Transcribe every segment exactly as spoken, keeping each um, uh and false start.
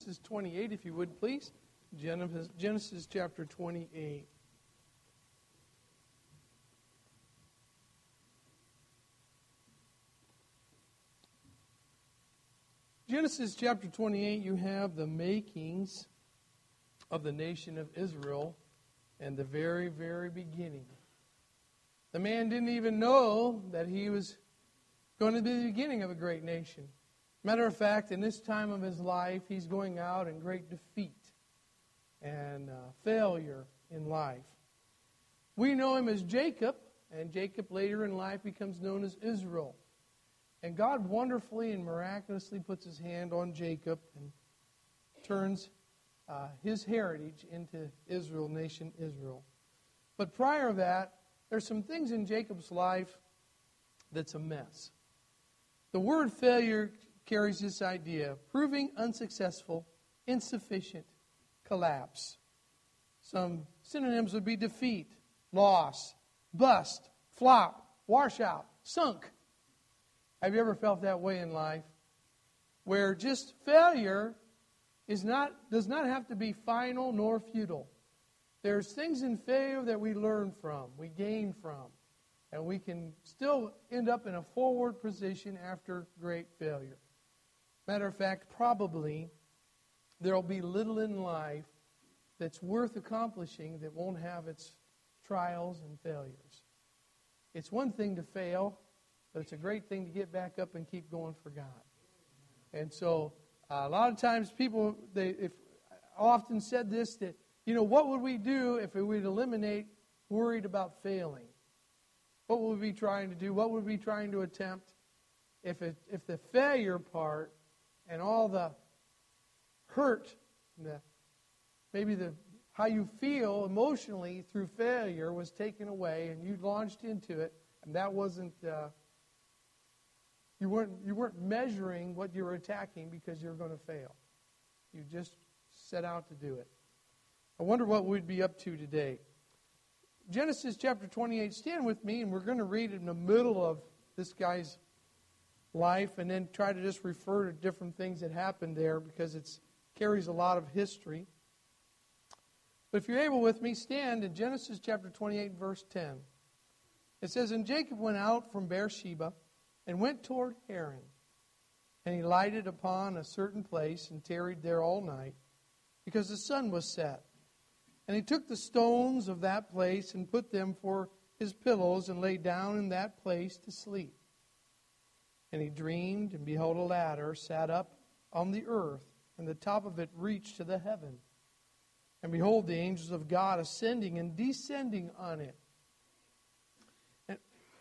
Genesis twenty-eight, if you would, please. Genesis, Genesis chapter twenty-eight. Genesis chapter twenty-eight, you have the makings of the nation of Israel and the very, very beginning. The man didn't even know that he was going to be the beginning of a great nation. Matter of fact, in this time of his life, he's going out in great defeat and uh, failure in life. We know him as Jacob, and Jacob later in life becomes known as Israel. And God wonderfully and miraculously puts his hand on Jacob and turns uh, his heritage into Israel, nation Israel. But prior to that, there's some things in Jacob's life that's a mess. The word failure carries this idea: proving unsuccessful, insufficient, collapse. Some synonyms would be defeat, loss, bust, flop, washout, sunk. Have you ever felt that way in life? Where just failure is not does not have to be final nor futile. There's things in failure that we learn from, we gain from, and we can still end up in a forward position after great failure. Matter of fact, probably there will be little in life that's worth accomplishing that won't have its trials and failures. It's one thing to fail, but it's a great thing to get back up and keep going for God. And so uh, a lot of times people, they if I often said this, that, you know, what would we do if we would eliminate worried about failing? What would we be trying to do? What would we be trying to attempt if it, if the failure part and all the hurt, and the, maybe the how you feel emotionally through failure was taken away and you launched into it, and that wasn't uh, you weren't you weren't measuring what you were attacking because you were going to fail. You just set out to do it. I wonder what we'd be up to today. Genesis chapter twenty-eight, stand with me, and we're going to read in the middle of this guy's life and then try to just refer to different things that happened there because it carries a lot of history. But if you're able with me, stand in Genesis chapter twenty-eight, verse ten. It says, "And Jacob went out from Beersheba and went toward Haran. And he lighted upon a certain place and tarried there all night, because the sun was set. And he took the stones of that place and put them for his pillows and lay down in that place to sleep. And he dreamed, and behold, a ladder sat up on the earth, and the top of it reached to the heaven. And behold, the angels of God ascending and descending on it. And,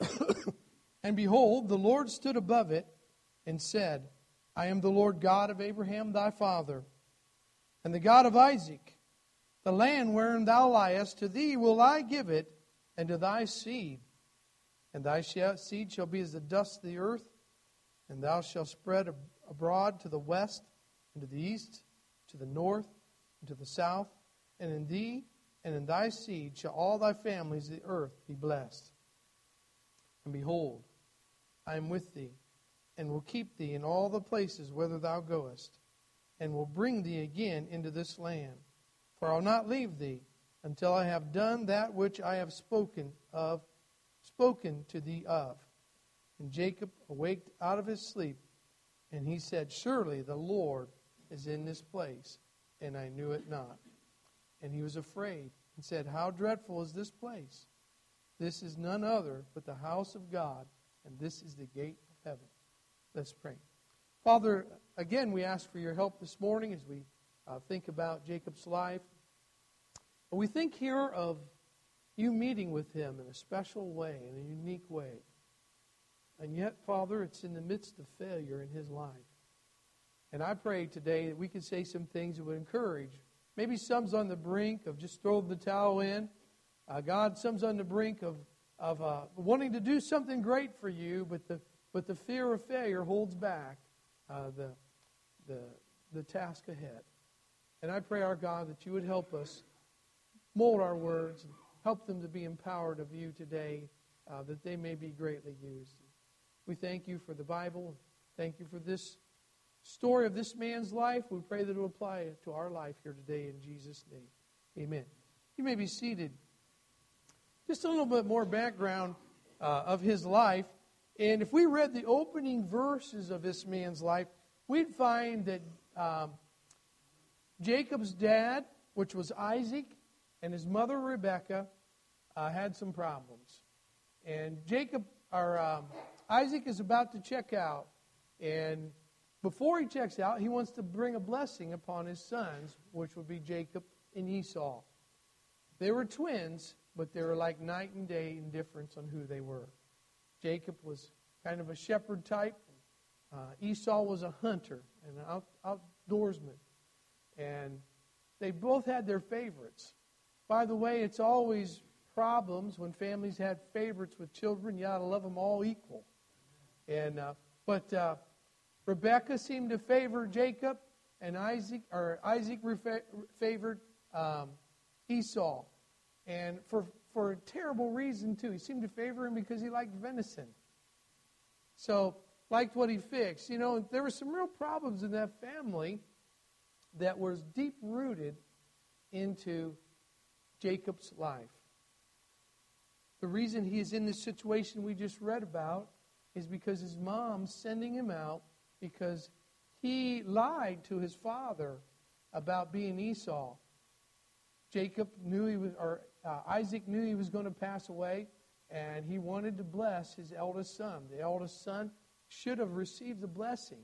and behold, the Lord stood above it and said, I am the Lord God of Abraham thy father, and the God of Isaac. The land wherein thou liest, to thee will I give it, and to thy seed. And thy seed shall be as the dust of the earth, and thou shalt spread abroad to the west, and to the east, to the north, and to the south. And in thee and in thy seed shall all thy families of the earth be blessed. And behold, I am with thee, and will keep thee in all the places whither thou goest, and will bring thee again into this land. For I will not leave thee until I have done that which I have spoken of, spoken to thee of. And Jacob awaked out of his sleep, and he said, Surely the Lord is in this place, and I knew it not. And he was afraid, and said, How dreadful is this place! This is none other but the house of God, and this is the gate of heaven. Let's pray. Father, again, we ask for your help this morning as we uh, think about Jacob's life. We think here of you meeting with him in a special way, in a unique way. And yet, Father, it's in the midst of failure in his life. And I pray today that we could say some things that would encourage. Maybe some's on the brink of just throwing the towel in. Uh, God, some's on the brink of, of uh, wanting to do something great for you, but the but the fear of failure holds back uh, the, the, the task ahead. And I pray, our God, that you would help us mold our words and help them to be empowered of you today, uh, that they may be greatly used. We thank you for the Bible. Thank you for this story of this man's life, we pray that it will apply to our life here today in Jesus' name. Amen. You may be seated. Just a little bit more background uh, of his life. And if we read the opening verses of this man's life, we'd find that um, Jacob's dad, which was Isaac, and his mother Rebekah, uh, had some problems. And Jacob, or um, Isaac, is about to check out, and before he checks out, he wants to bring a blessing upon his sons, which would be Jacob and Esau. They were twins, but they were like night and day in difference on who they were. Jacob was kind of a shepherd type. Uh, Esau was a hunter and an out, outdoorsman. And they both had their favorites. By the way, it's always problems when families had favorites with children. You ought to love them all equal. And uh, but uh, Rebekah seemed to favor Jacob, and Isaac, or Isaac refa- favored um, Esau, and for for a terrible reason too. He seemed to favor him because he liked venison. So liked what he fixed. You know, there were some real problems in that family that was deep rooted into Jacob's life. The reason he is in this situation we just read about is because his mom's sending him out because he lied to his father about being Esau. Jacob knew he was, or uh, Isaac knew he was going to pass away, and he wanted to bless his eldest son. The eldest son should have received the blessing.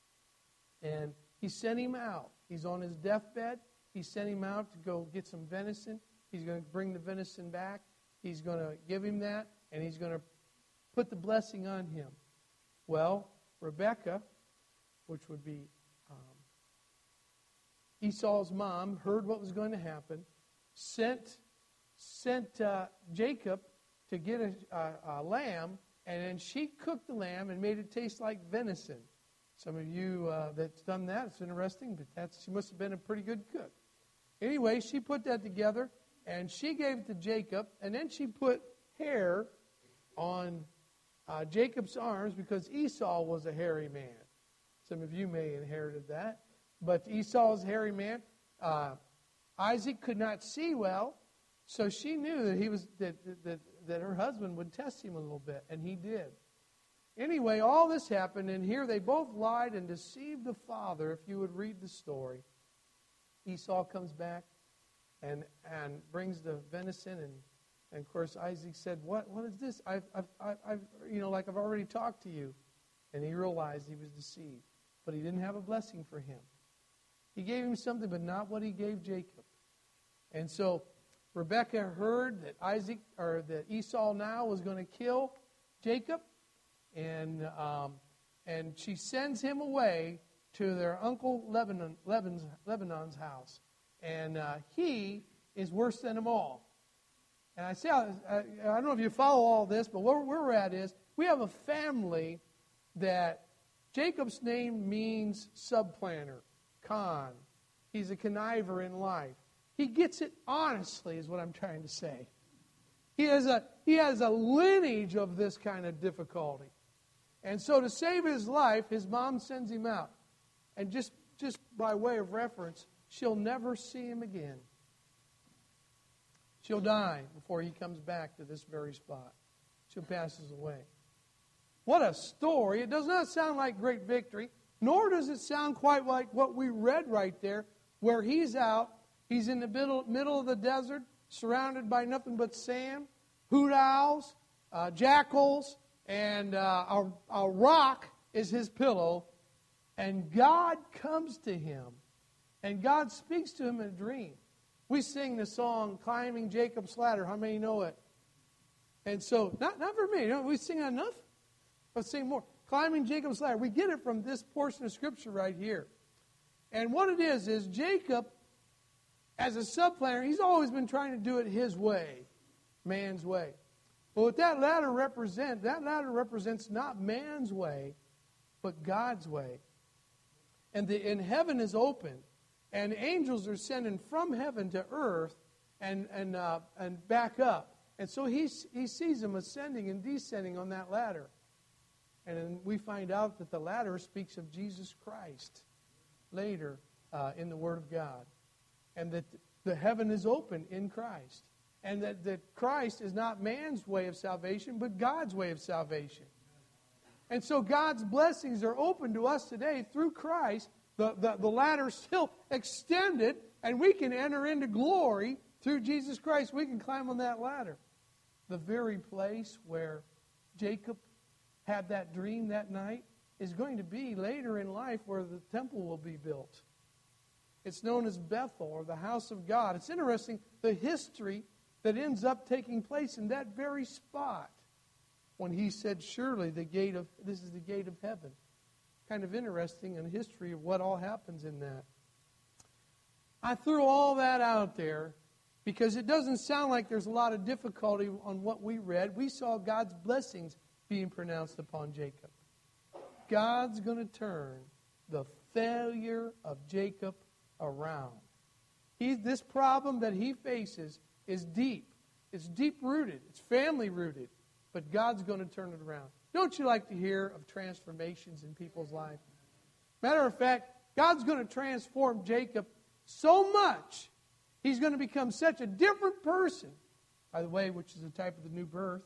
And he sent him out. He's on his deathbed. He sent him out to go get some venison. He's going to bring the venison back. He's going to give him that, and he's going to put the blessing on him. Well, Rebekah, which would be um, Esau's mom, heard what was going to happen, sent sent uh, Jacob to get a, a, a lamb, and then she cooked the lamb and made it taste like venison. Some of you uh, that's done that, it's interesting, but that's, she must have been a pretty good cook. Anyway, she put that together, and she gave it to Jacob, and then she put hair on uh, Jacob's arms because Esau was a hairy man. Some of you may have inherited that. But Esau was a hairy man. Uh, Isaac could not see well, so she knew that he was that, that that her husband would test him a little bit, and he did. Anyway, all this happened, and here they both lied and deceived the father. If you would read the story, Esau comes back and and brings the venison, and, and of course Isaac said, "What what is this? I've I've I've you know like I've already talked to you," and he realized he was deceived, but he didn't have a blessing for him. He gave him something, but not what he gave Jacob. And so Rebekah heard that Isaac or that Esau now was going to kill Jacob, and um, and she sends him away to their uncle Lebanon, Lebanon's, Lebanon's house, and uh, he is worse than them all. And I say, I, I don't know if you follow all this, but where we're at is we have a family that Jacob's name means subplanner. Con. He's a conniver in life. He gets it honestly, is what I'm trying to say. He has a he has a lineage of this kind of difficulty. And so to save his life, his mom sends him out. And just, just by way of reference, she'll never see him again. She'll die before he comes back to this very spot. She'll passes away. What a story. It does not sound like great victory. Nor does it sound quite like what we read right there, where he's out, he's in the middle, middle of the desert, surrounded by nothing but sand, hoot owls, uh, jackals, and uh, a, a rock is his pillow. And God comes to him, and God speaks to him in a dream. We sing the song, Climbing Jacob's Ladder. How many know it? And so, not, not for me. You know, we sing enough? Let's sing more. Climbing Jacob's ladder. We get it from this portion of Scripture right here. And what it is, is Jacob, as a subplanner, he's always been trying to do it his way, man's way. But what that ladder represents, that ladder represents not man's way, but God's way. And, the, and heaven is open, and angels are sending from heaven to earth and, and, uh, and back up. And so he, he sees them ascending and descending on that ladder. And then we find out that the ladder speaks of Jesus Christ later uh, in the Word of God. And that the heaven is open in Christ. And that, that Christ is not man's way of salvation, but God's way of salvation. And so God's blessings are open to us today through Christ. The, the, the ladder is still extended, and we can enter into glory through Jesus Christ. We can climb on that ladder. The very place where Jacob had that dream that night is going to be later in life where the temple will be built. It's known as Bethel, or the house of God. It's interesting, the history that ends up taking place in that very spot when he said, surely the gate of, this is the gate of heaven. Kind of interesting in the history of what all happens in that. I threw all that out there because it doesn't sound like there's a lot of difficulty on what we read. We saw God's blessings being pronounced upon Jacob. God's going to turn the failure of Jacob around. He, this problem that he faces is deep. It's deep-rooted. It's family-rooted. But God's going to turn it around. Don't you like to hear of transformations in people's life? Matter of fact, God's going to transform Jacob so much, he's going to become such a different person, by the way, which is a type of the new birth,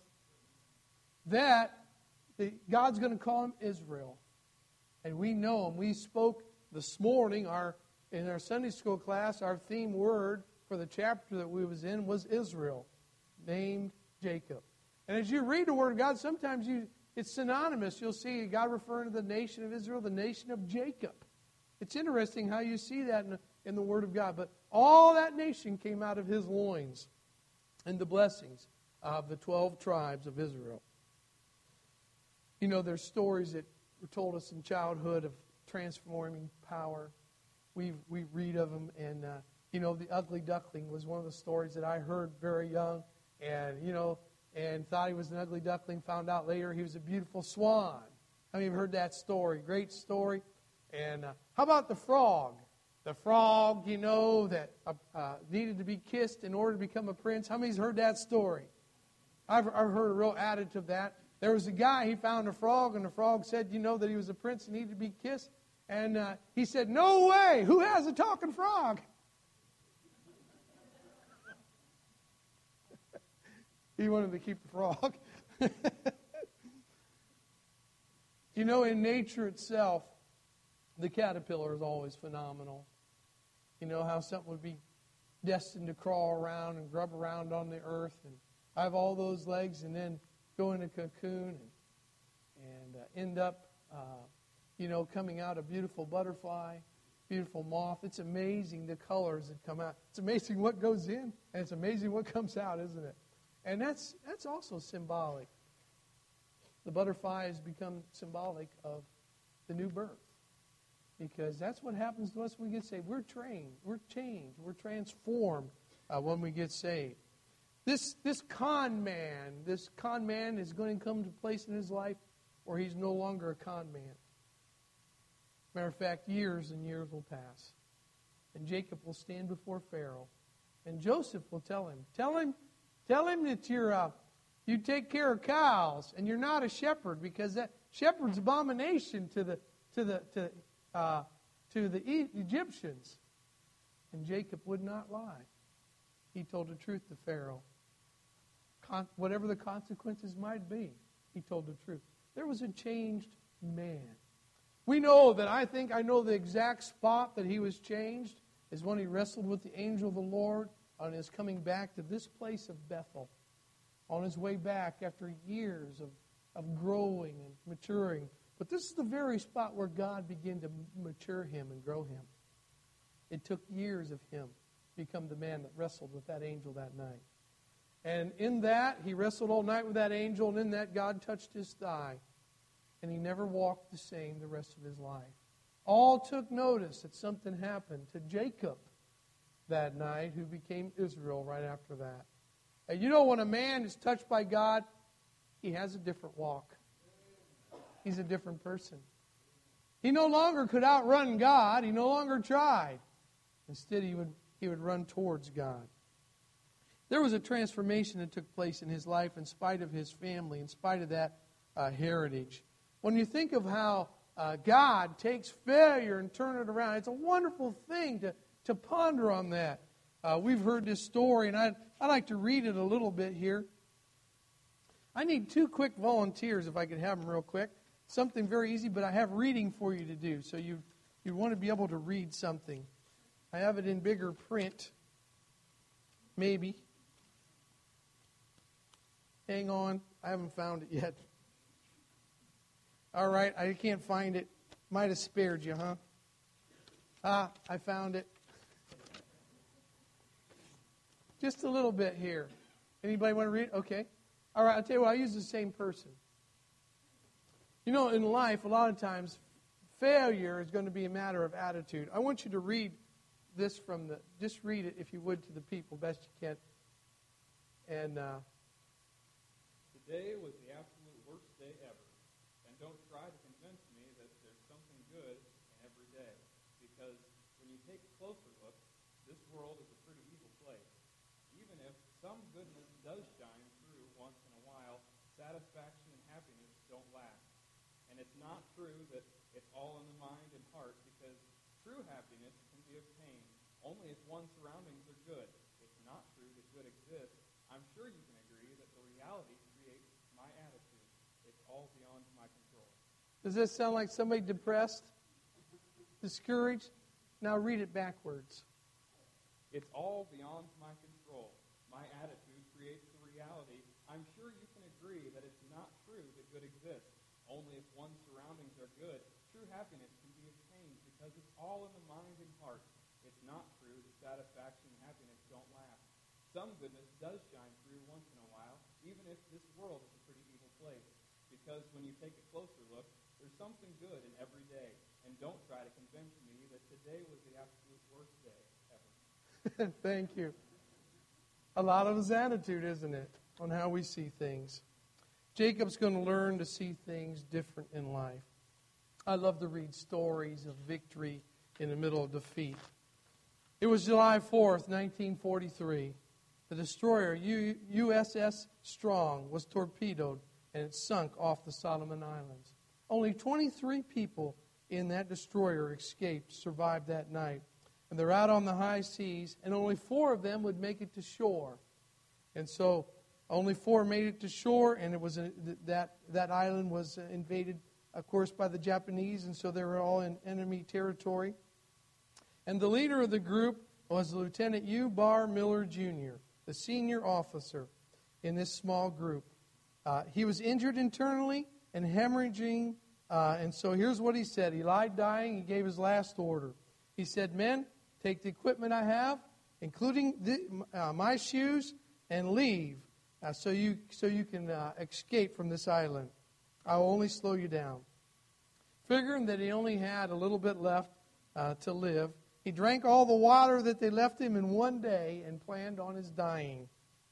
that the, God's going to call him Israel. And we know him. We spoke this morning, our in our Sunday school class, our theme word for the chapter that we was in was Israel, named Jacob. And as you read the Word of God, sometimes you it's synonymous. You'll see God referring to the nation of Israel, the nation of Jacob. It's interesting how you see that in the, in the Word of God. But all that nation came out of his loins and the blessings of the twelve tribes of Israel. You know, there's stories that were told us in childhood of transforming power. We we read of them, and, uh, you know, the ugly duckling was one of the stories that I heard very young. And, you know, and thought he was an ugly duckling, found out later he was a beautiful swan. How many have heard that story? Great story. And uh, how about the frog? The frog, you know, that uh, uh, needed to be kissed in order to become a prince. How many's heard that story? I've, I've heard a real adage of that. There was a guy, he found a frog, and the frog said, you know, that he was a prince and needed to be kissed. And uh, he said, no way, who has a talking frog? He wanted to keep the frog. You know, in nature itself, the caterpillar is always phenomenal. You know how something would be destined to crawl around and grub around on the earth and have all those legs and then go in a cocoon and, and uh, end up, uh, you know, coming out a beautiful butterfly, beautiful moth. It's amazing the colors that come out. It's amazing what goes in, and it's amazing what comes out, isn't it? And that's that's also symbolic. The butterfly has become symbolic of the new birth. Because that's what happens to us when we get saved. We're trained. We're changed. We're transformed uh, when we get saved. This, this con man, this con man is going to come to a place in his life where he's no longer a con man. Matter of fact, years and years will pass. And Jacob will stand before Pharaoh. And Joseph will tell him, tell him, tell him that you're uh, you take care of cows and you're not a shepherd, because that shepherd's abomination to the to the to uh, to the e- Egyptians. And Jacob would not lie. He told the truth to Pharaoh. Con- whatever the consequences might be, he told the truth. There was a changed man. We know that I think I know the exact spot that he was changed is when he wrestled with the angel of the Lord on his coming back to this place of Bethel. On his way back after years of, of growing and maturing. But this is the very spot where God began to mature him and grow him. It took years of him to become the man that wrestled with that angel that night. And in that, he wrestled all night with that angel, and in that, God touched his thigh. And he never walked the same the rest of his life. All took notice that something happened to Jacob that night, who became Israel right after that. And you know, when a man is touched by God, he has a different walk. He's a different person. He no longer could outrun God. He no longer tried. Instead, he would, he would run towards God. There was a transformation that took place in his life in spite of his family, in spite of that uh, heritage. When you think of how uh, God takes failure and turns it around, it's a wonderful thing to, to ponder on that. Uh, we've heard this story, and I'd, I'd like to read it a little bit here. I need two quick volunteers, if I could have them real quick. Something very easy, but I have reading for you to do, so you you want to be able to read something. I have it in bigger print, maybe. Hang on, I haven't found it yet. All right, I can't find it. Might have spared you, huh? Ah, I found it. Just a little bit here. Anybody want to read? Okay. All right, I'll tell you what, I use the same person. You know, in life, a lot of times, failure is going to be a matter of attitude. I want you to read this from the, just read it, if you would, to the people, best you can. And, uh, Today was the absolute worst day ever. And don't try to convince me that there's something good in every day. Because when you take a closer look, this world is a pretty evil place. Even if some goodness does shine through once in a while, satisfaction and happiness don't last. And it's not true that it's all in the mind and heart, because true happiness can be obtained only if one's surroundings are good. It's not true that good exists. I'm sure you can agree that the reality creates my attitude. It's all beyond my control. Does this sound like somebody depressed? Discouraged? Now read it backwards. It's all beyond my control. My attitude creates the reality. I'm sure you can agree that it's not true that good exists. Only if one's surroundings are good, true happiness can be obtained, because it's all in the mind and heart. It's not true that satisfaction and happiness don't last. Some goodness does shine through once in a while, even if this world is a pretty evil place. Because when you take a closer look, there's something good in every day. And don't try to convince me that today was the absolute worst day ever. Thank you. A lot of his attitude, isn't it, on how we see things. Jacob's going to learn to see things different in life. I love to read stories of victory in the middle of defeat. It was July fourth, nineteen forty-three. The destroyer U S S Strong was torpedoed and it sunk off the Solomon Islands. Only twenty-three people in that destroyer escaped, survived that night. And they're out on the high seas, and only four of them would make it to shore. And so only four made it to shore, and it was a, that that island was invaded, of course, by the Japanese, and so they were all in enemy territory. And the leader of the group was Lieutenant U. Barr Miller, Junior, the senior officer in this small group. Uh, he was injured internally and hemorrhaging, uh, and so here's what he said. He lied dying. He gave his last order. He said, "Men, take the equipment I have, including the, uh, my shoes, and leave uh, so you so you can uh, escape from this island. I will only slow you down." Figuring that he only had a little bit left uh, to live, he drank all the water that they left him in one day and planned on his dying.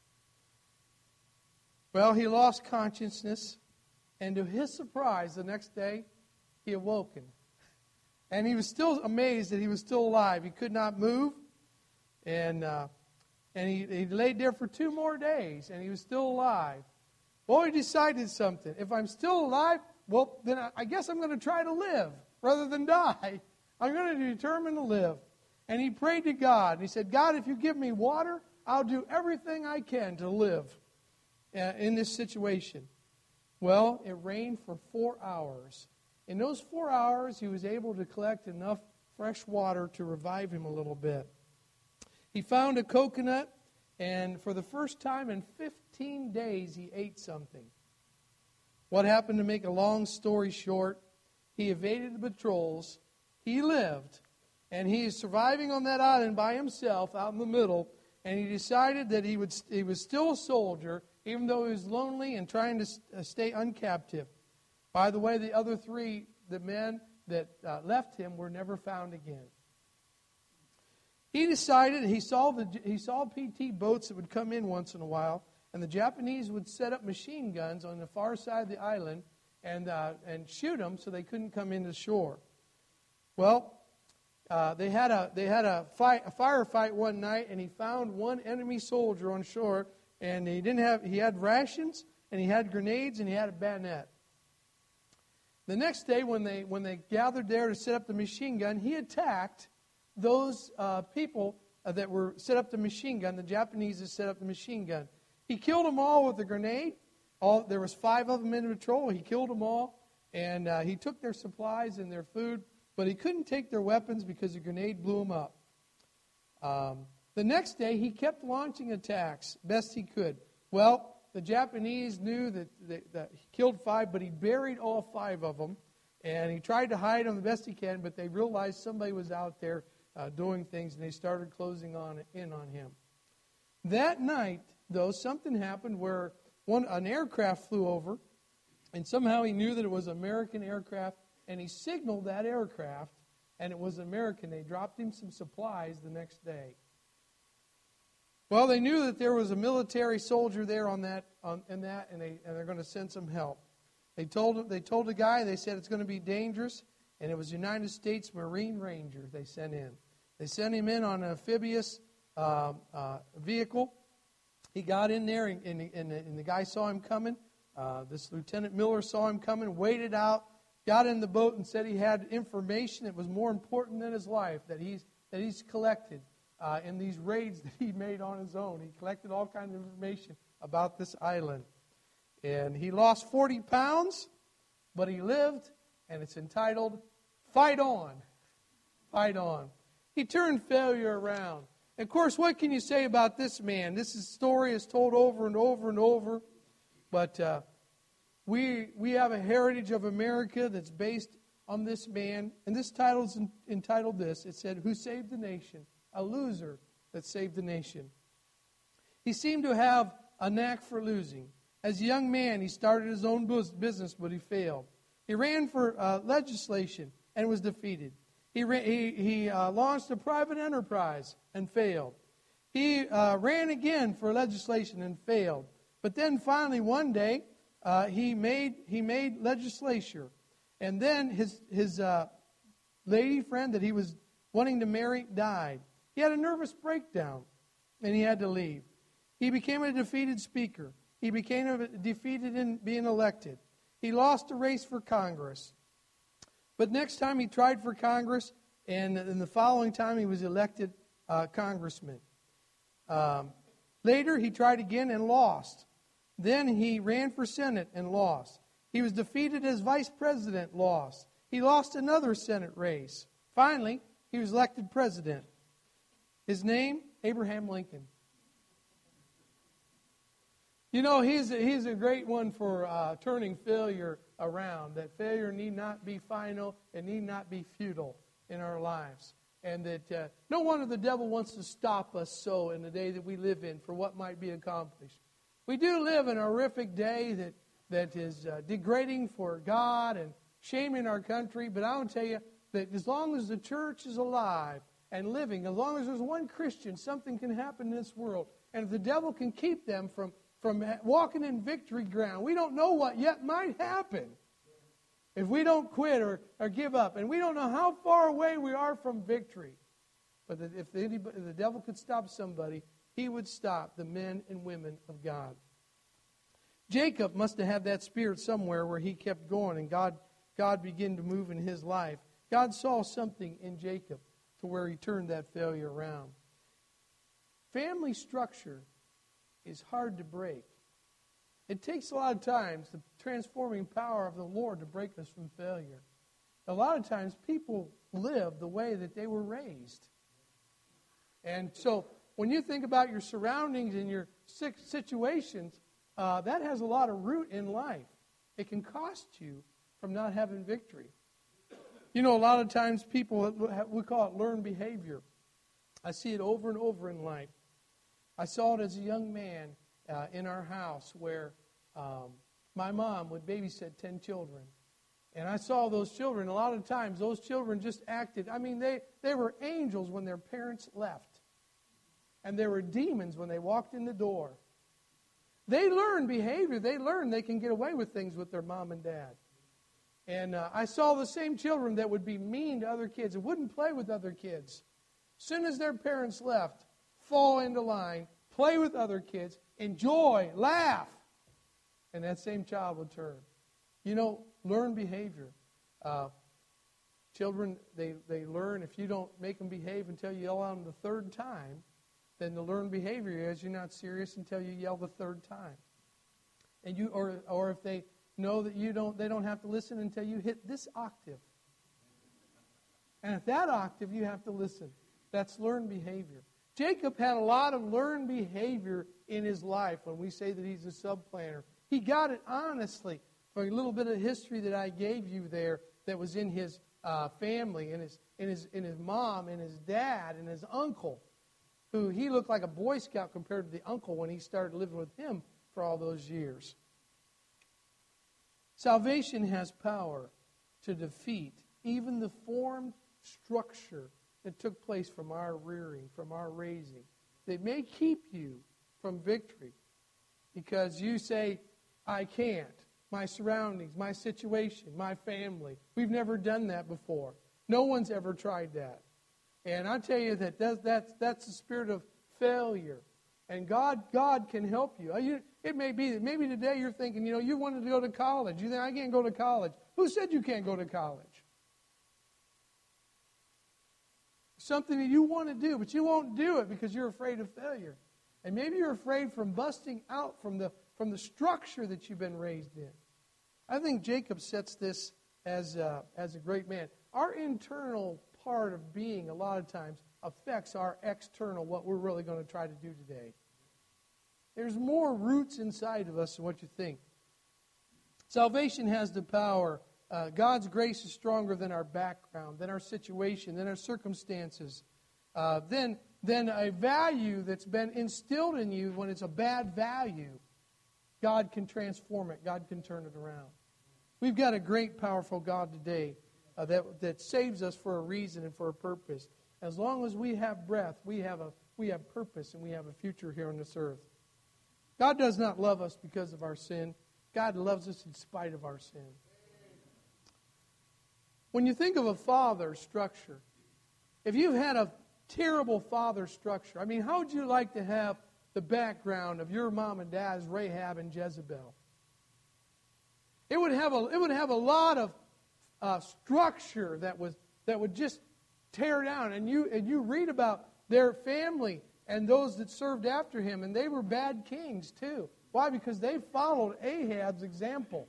Well, he lost consciousness, and to his surprise, the next day, he awoken. And he was still amazed that he was still alive. He could not move, and uh, and he, he laid there for two more days, and he was still alive. Well, he decided something. If I'm still alive, well, then I, I guess I'm going to try to live rather than die. I'm going to determine to live. And he prayed to God. He said, "God, if you give me water, I'll do everything I can to live uh, in this situation." Well, it rained for four hours. In those four hours, he was able to collect enough fresh water to revive him a little bit. He found a coconut, and for the first time in fifteen days, he ate something. What happened, to make a long story short, he evaded the patrols. He lived, and he is surviving on that island by himself out in the middle, and he decided that he would he was still a soldier, even though he was lonely and trying to stay uncaptive. By the way, the other three, the men that uh, left him, were never found again. He decided, he saw the he saw P T boats that would come in once in a while, and the Japanese would set up machine guns on the far side of the island and uh, and shoot them so they couldn't come into shore. Well, uh, they had a they had a fight a firefight one night, and he found one enemy soldier on shore, and he didn't have he had rations, and he had grenades, and he had a bayonet. The next day, when they when they gathered there to set up the machine gun, he attacked those uh, people uh, that were set up the machine gun. The Japanese that set up the machine gun. He killed them all with a grenade. All there was five of them in patrol. He killed them all, and uh, he took their supplies and their food, but he couldn't take their weapons because the grenade blew them up. Um, the next day, he kept launching attacks best he could. Well, the Japanese knew that, that, that he killed five, but he buried all five of them. And he tried to hide them the best he can, but they realized somebody was out there uh, doing things, and they started closing on in on him. That night, though, something happened where one an aircraft flew over, and somehow he knew that it was an American aircraft, and he signaled that aircraft, and it was American. They dropped him some supplies the next day. Well, they knew that there was a military soldier there on that, on in that, and they and they're going to send some help. They told they told the guy. They said it's going to be dangerous, and it was United States Marine Rangers they sent in. They sent him in on an amphibious uh, uh, vehicle. He got in there, and, and, and, the, and the guy saw him coming. Uh, this Lieutenant Miller saw him coming, waited out, got in the boat, and said he had information that was more important than his life that he's that he's collected. Uh, in these raids that he made on his own. He collected all kinds of information about this island. And he lost forty pounds, but he lived, and it's entitled, Fight On. Fight On. He turned failure around. And of course, what can you say about this man? This is, story is told over and over and over. But uh, we, we have a heritage of America that's based on this man. And this title is entitled this. It said, Who Saved the Nation? A loser that saved the nation. He seemed to have a knack for losing. As a young man, he started his own business, but he failed. He ran for uh, legislation and was defeated. He, ran, he, he uh, launched a private enterprise and failed. He uh, ran again for legislation and failed. But then finally one day, uh, he made he made legislature. And then his, his uh, lady friend that he was wanting to marry died. He had a nervous breakdown, and he had to leave. He became a defeated speaker. He became a defeated in being elected. He lost a race for Congress. But next time he tried for Congress, and in the following time he was elected uh, congressman. Um, later he tried again and lost. Then he ran for Senate and lost. He was defeated as vice president, lost. He lost another Senate race. Finally, he was elected president. His name, Abraham Lincoln. You know, he's a, he's a great one for uh, turning failure around. That failure need not be final and need not be futile in our lives. And that uh, no wonder the devil wants to stop us so in the day that we live in for what might be accomplished. We do live in a horrific day that, that is uh, degrading for God and shaming our country. But I will tell you that as long as the church is alive and living, as long as there's one Christian, something can happen in this world. And if the devil can keep them from, from walking in victory ground, we don't know what yet might happen if we don't quit or, or give up. And we don't know how far away we are from victory. But if the, if the devil could stop somebody, he would stop the men and women of God. Jacob must have had that spirit somewhere where he kept going, and God, God began to move in his life. God saw something in Jacob to where he turned that failure around. Family structure is hard to break. It takes a lot of times the transforming power of the Lord to break us from failure. A lot of times people live the way that they were raised. And so when you think about your surroundings and your situations, uh, that has a lot of root in life. It can cost you from not having victory. You know, a lot of times people, we call it learned behavior. I see it over and over in life. I saw it as a young man uh, in our house where um, my mom would babysit ten children. And I saw those children, a lot of times those children just acted, I mean, they, they were angels when their parents left. And they were demons when they walked in the door. They learn behavior. They learn they can get away with things with their mom and dad. And uh, I saw the same children that would be mean to other kids and wouldn't play with other kids. As soon as their parents left, fall into line, play with other kids, enjoy, laugh. And that same child would turn. You know, learn behavior. Uh, children, they, they learn if you don't make them behave until you yell at them the third time, then the learned behavior is you're not serious until you yell the third time. And you, or or if they know that you don't, they don't have to listen until you hit this octave. And at that octave, you have to listen. That's learned behavior. Jacob had a lot of learned behavior in his life. When we say that he's a sub-planner, he got it honestly from a little bit of history that I gave you there that was in his uh, family, in his, in his, in his mom, and his dad, and his uncle, who he looked like a Boy Scout compared to the uncle when he started living with him for all those years. Salvation has power to defeat even the formed structure that took place from our rearing, from our raising. They may keep you from victory because you say, I can't. My surroundings, my situation, my family. We've never done that before. No one's ever tried that. And I tell you that that's, that's, that's the spirit of failure. And God God can help you. you. It may be that maybe today you're thinking, you know, you wanted to go to college. You think, I can't go to college. Who said you can't go to college? Something that you want to do, but you won't do it because you're afraid of failure. And maybe you're afraid from busting out from the from the structure that you've been raised in. I think Jacob sets this as a, as a great man. Our internal part of being, a lot of times, affects our external, what we're really going to try to do today. There's more roots inside of us than what you think. Salvation has the power. Uh, God's grace is stronger than our background, than our situation, than our circumstances, uh, than, than a value that's been instilled in you when it's a bad value. God can transform it. God can turn it around. We've got a great, powerful God today uh, that, that saves us for a reason and for a purpose. As long as we have breath, we have a we have purpose and we have a future here on this earth. God does not love us because of our sin. God loves us in spite of our sin. When you think of a father structure, if you've had a terrible father structure, I mean, how would you like to have the background of your mom and dad as Rahab and Jezebel? It would have a it would have a lot of uh, structure that was that would just tear down. And you and you read about their family and those that served after him, and they were bad kings too. Why? Because they followed Ahab's example.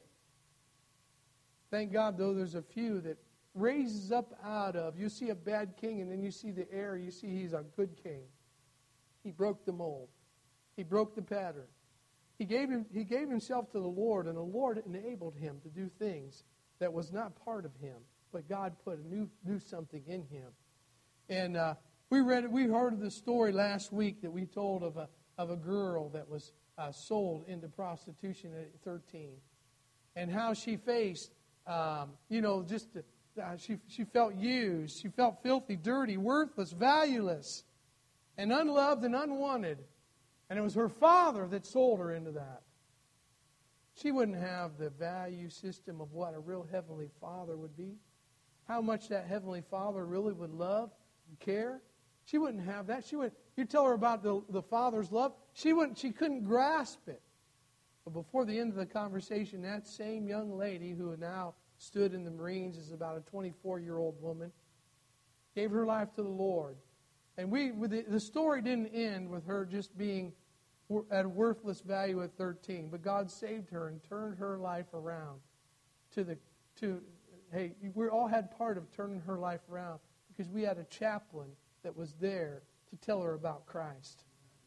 Thank God, though, there's a few that raises up out of. You see a bad king, and then you see the heir. You see he's a good king. He broke the mold. He broke the pattern. He gave him, he gave himself to the Lord, and the Lord enabled him to do things that was not part of him, but God put a new, new something in him. And uh, we read, we heard the story last week that we told of a of a girl that was uh, sold into prostitution at thirteen, and how she faced, um, you know, just uh, she she felt used, she felt filthy, dirty, worthless, valueless, and unloved and unwanted. And it was her father that sold her into that. She wouldn't have the value system of what a real heavenly father would be. How much that heavenly father really would love and care. She wouldn't have that. She would. You tell her about the, the father's love. She wouldn't. She couldn't grasp it. But before the end of the conversation, that same young lady who now stood in the Marines is about a twenty-four-year-old woman, gave her life to the Lord. And we, with the, the story didn't end with her just being at a worthless value at thirteen, but God saved her and turned her life around to the to. Hey, we all had part of turning her life around because we had a chaplain that was there to tell her about Christ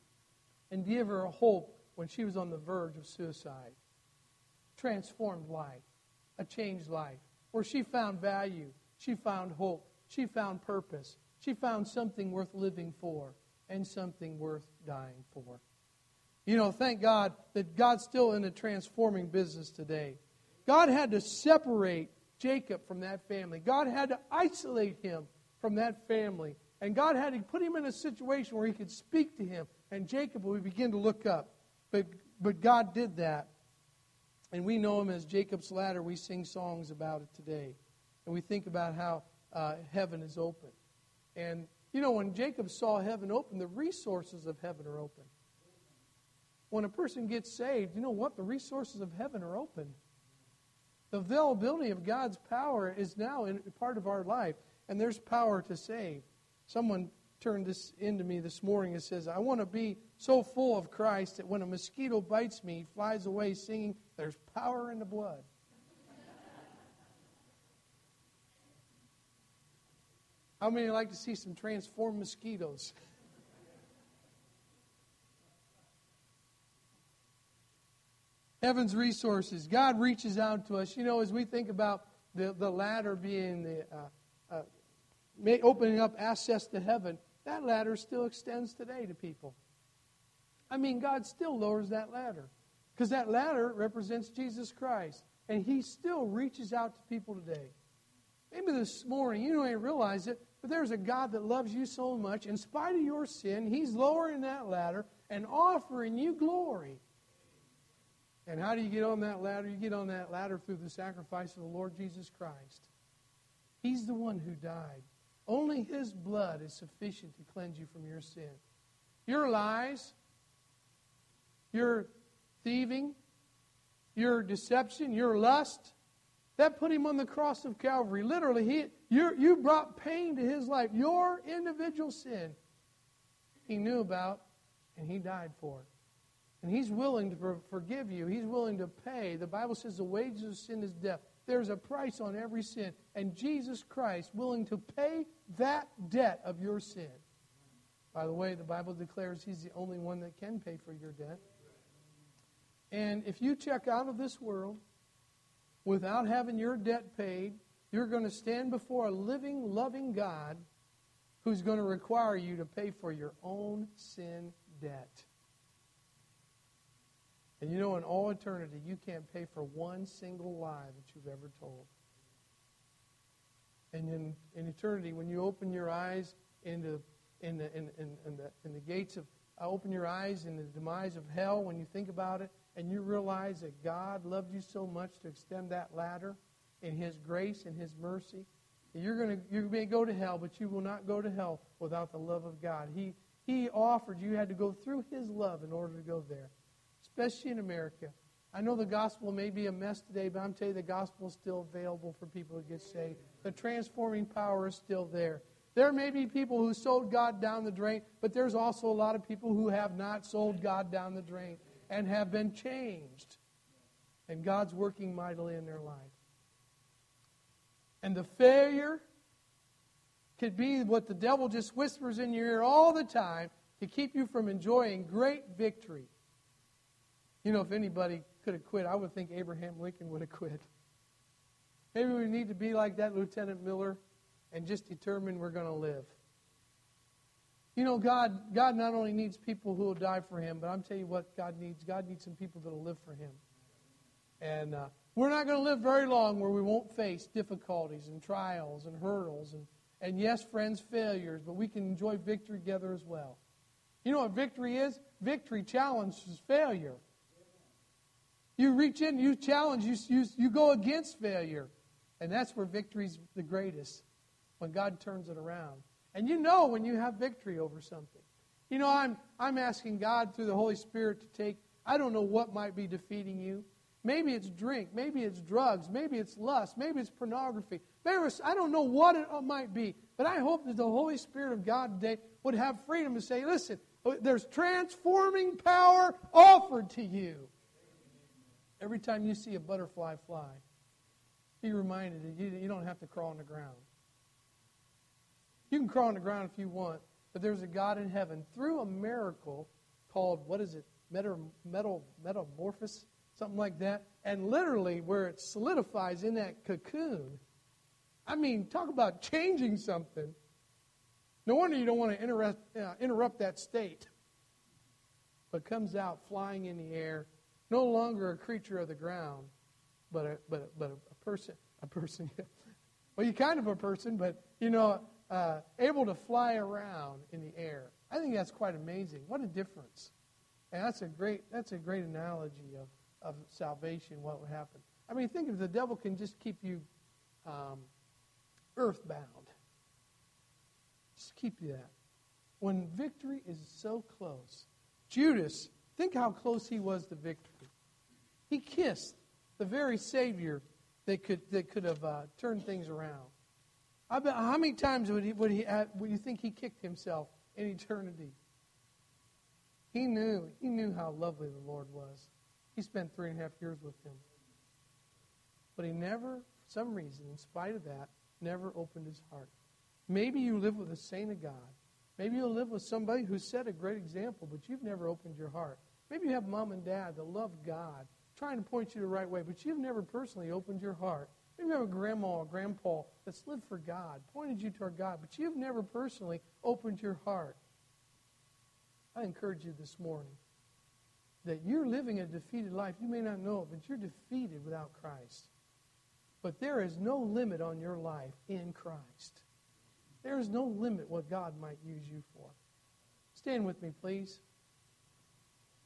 and give her a hope when she was on the verge of suicide. Transformed life, a changed life, where she found value, she found hope, she found purpose. She found something worth living for and something worth dying for. You know, thank God that God's still in the transforming business today. God had to separate Jacob from that family. God had to isolate him from that family. And God had to put him in a situation where he could speak to him. And Jacob would begin to look up. But, but God did that. And we know him as Jacob's ladder. We sing songs about it today. And we think about how uh, heaven is open. And, you know, when Jacob saw heaven open, the resources of heaven are open. When a person gets saved, you know what? The resources of heaven are open. The availability of God's power is now in part of our life, and there's power to save. Someone turned this into me this morning and says, I want to be so full of Christ that when a mosquito bites me, he flies away singing, there's power in the blood. How many like to see some transformed mosquitoes? Heaven's resources. God reaches out to us. You know, as we think about the, the ladder being the uh, uh, may, opening up access to heaven, that ladder still extends today to people. I mean, God still lowers that ladder because that ladder represents Jesus Christ, and He still reaches out to people today. Maybe this morning you don't even realize it, but there's a God that loves you so much. In spite of your sin, He's lowering that ladder and offering you glory. And how do you get on that ladder? You get on that ladder through the sacrifice of the Lord Jesus Christ. He's the one who died. Only His blood is sufficient to cleanse you from your sin. Your lies, your thieving, your deception, your lust, that put Him on the cross of Calvary. Literally, he, you you brought pain to His life. Your individual sin, He knew about, and He died for it. And He's willing to forgive you. He's willing to pay. The Bible says the wages of sin is death. There's a price on every sin. And Jesus Christ willing to pay that debt of your sin. By the way, the Bible declares He's the only one that can pay for your debt. And if you check out of this world without having your debt paid, you're going to stand before a living, loving God who's going to require you to pay for your own sin debt. And you know, in all eternity, you can't pay for one single lie that you've ever told. And in, in eternity, when you open your eyes into in the in, in, in the in the gates of uh, open your eyes in the demise of hell, when you think about it, and you realize that God loved you so much to extend that ladder in His grace and His mercy, you're gonna you may go to hell, but you will not go to hell without the love of God. He He offered you had to go through His love in order to go there. Especially in America. I know the gospel may be a mess today, but I'm telling you the gospel is still available for people to get saved. The transforming power is still there. There may be people who sold God down the drain, but there's also a lot of people who have not sold God down the drain and have been changed. And God's working mightily in their life. And the failure could be what the devil just whispers in your ear all the time to keep you from enjoying great victory. You know, if anybody could have quit, I would think Abraham Lincoln would have quit. Maybe we need to be like that Lieutenant Miller and just determine we're going to live. You know, God God not only needs people who will die for Him, but I'm telling you what God needs. God needs some people that will live for Him. And uh, we're not going to live very long where we won't face difficulties and trials and hurdles and, and yes, friends, failures, but we can enjoy victory together as well. You know what victory is? Victory challenges failure. You reach in, you challenge, you, you, you go against failure. And that's where victory's the greatest, when God turns it around. And you know when you have victory over something. You know, I'm I'm asking God through the Holy Spirit to take, I don't know what might be defeating you. Maybe it's drink, maybe it's drugs, maybe it's lust, maybe it's pornography. Maybe it's, I don't know what it might be. But I hope that the Holy Spirit of God today would have freedom to say, listen, there's transforming power offered to you. Every time you see a butterfly fly, be reminded that you, you don't have to crawl on the ground. You can crawl on the ground if you want, but there's a God in heaven through a miracle called, what is it, metal, metal, metamorphosis, something like that, and literally where it solidifies in that cocoon. I mean, talk about changing something. No wonder you don't want to interrupt, uh, interrupt that state. But comes out flying in the air, no longer a creature of the ground, but a, but a, but a person. A person. Well, you're kind of a person, but, you know, uh, able to fly around in the air. I think that's quite amazing. What a difference. And that's a great that's a great analogy of, of salvation, what would happen. I mean, think if the devil can just keep you um, earthbound. Just keep you that. When victory is so close. Judas, think how close he was to victory. He kissed the very Savior that could that could have uh, turned things around. I bet, how many times would he would he have, would you think he kicked himself in eternity? He knew he knew how lovely the Lord was. He spent three and a half years with him, but he never, for some reason, in spite of that, never opened his heart. Maybe you live with a saint of God. Maybe you live with somebody who set a great example, but you've never opened your heart. Maybe you have mom and dad that love God, trying to point you the right way, but you've never personally opened your heart. Maybe you have a grandma or grandpa that's lived for God, pointed you toward God, but you've never personally opened your heart. I encourage you this morning that you're living a defeated life. You may not know it, but you're defeated without Christ. But there is no limit on your life in Christ. There is no limit what God might use you for. Stand with me, please.